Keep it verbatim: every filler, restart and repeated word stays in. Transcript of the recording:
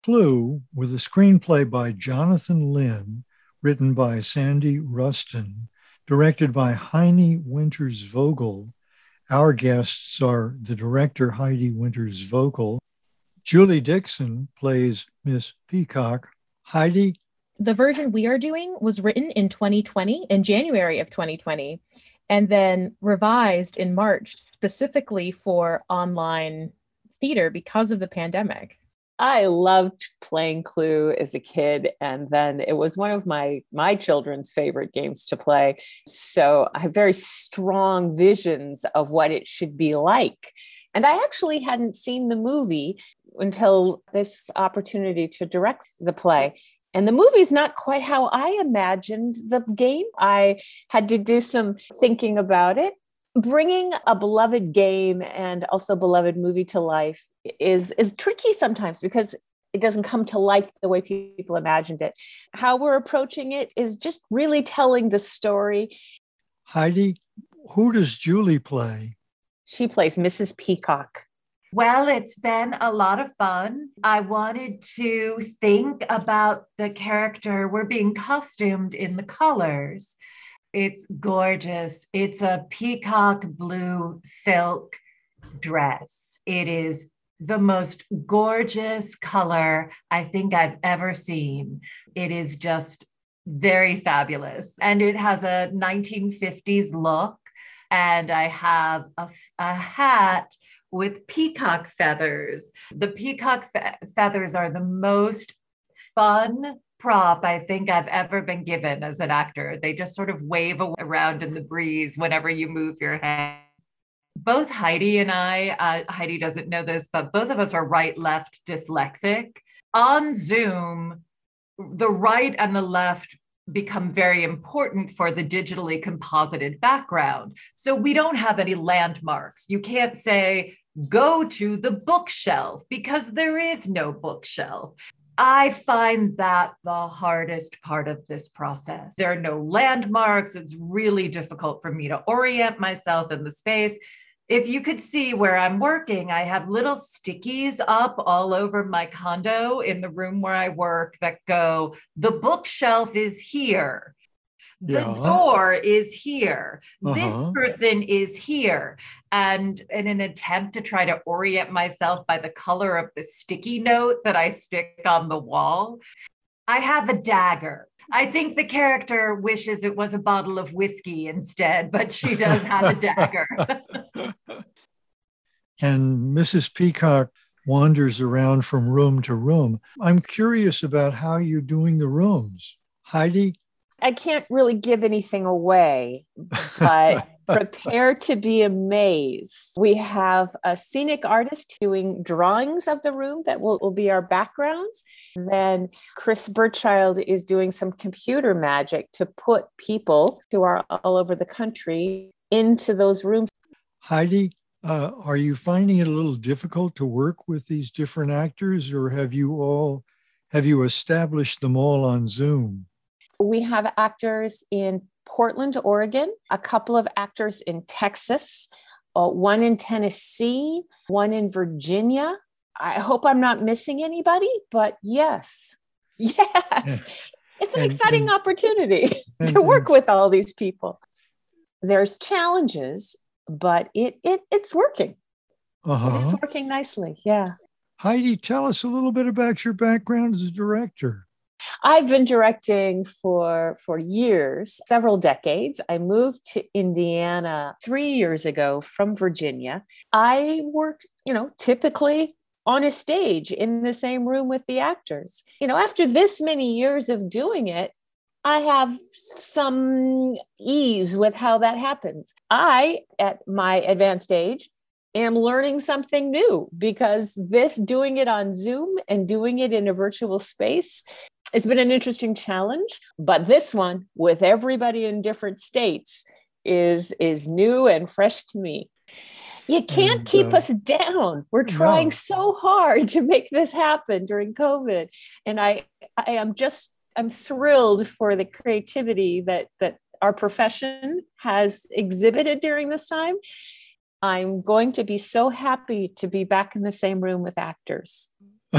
Clue, with a screenplay by Jonathan Lynn, written by Sandy Rustin, directed by Heine Winters Vogel. Our guests are the director, Heidi Winters Vogel. Julie Dixon plays Miss Peacock. Heidi? The version we are doing was written in twenty twenty, in January of twenty twenty, and then revised in March specifically for online theater because of the pandemic. I loved playing Clue as a kid, and then it was one of my my children's favorite games to play. So I have very strong visions of what it should be like. And I actually hadn't seen the movie until this opportunity to direct the play. And the movie's not quite how I imagined the game. I had to do some thinking about it. Bringing a beloved game and also beloved movie to life is, is tricky sometimes because it doesn't come to life the way people imagined it. How we're approaching it is just really telling the story. Heidi, who does Julie play? She plays Missus Peacock. Well, it's been a lot of fun. I wanted to think about the character. We're being costumed in the colors. It's gorgeous. It's a peacock blue silk dress. It is the most gorgeous color I think I've ever seen. It is just very fabulous. And it has a nineteen fifties look. And I have a, a hat with peacock feathers. The peacock fe- feathers are the most fun prop I think I've ever been given as an actor. They just sort of wave around in the breeze whenever you move your head. Both Heidi and I, uh, Heidi doesn't know this, but both of us are right-left dyslexic. On Zoom, the right and the left become very important for the digitally composited background. So we don't have any landmarks. You can't say, go to the bookshelf, because there is no bookshelf. I find that the hardest part of this process. There are no landmarks. It's really difficult for me to orient myself in the space. If you could see where I'm working, I have little stickies up all over my condo in the room where I work that go, the bookshelf is here. The yeah. door is here. Uh-huh. This person is here. And in an attempt to try to orient myself by the color of the sticky note that I stick on the wall, I have a dagger. I think the character wishes it was a bottle of whiskey instead, but she does have a dagger. And Missus Peacock wanders around from room to room. I'm curious about how you're doing the rooms. Heidi? I can't really give anything away, but prepare to be amazed. We have a scenic artist doing drawings of the room that will, will be our backgrounds. Then Chris Burchild is doing some computer magic to put people who are all over the country into those rooms. Heidi, uh, are you finding it a little difficult to work with these different actors, or have you all, have you established them all on Zoom? We have actors in Portland, Oregon, a couple of actors in Texas, uh, one in Tennessee, one in Virginia. I hope I'm not missing anybody, but yes, yes, yeah. It's an and, exciting and, opportunity and, to work and, with all these people. There's challenges, but it it it's working. Uh-huh. It's working nicely, yeah. Heidi, tell us a little bit about your background as a director. I've been directing for, for years, several decades. I moved to Indiana three years ago from Virginia. I worked, you know, typically on a stage in the same room with the actors. You know, after this many years of doing it, I have some ease with how that happens. I, at my advanced age, am learning something new because this, doing it on Zoom and doing it in a virtual space, it's been an interesting challenge, but this one with everybody in different states is, is new and fresh to me. You can't and, keep uh, us down. We're trying no. so hard to make this happen during COVID. And I, I am just, I'm thrilled for the creativity that, that our profession has exhibited during this time. I'm going to be so happy to be back in the same room with actors.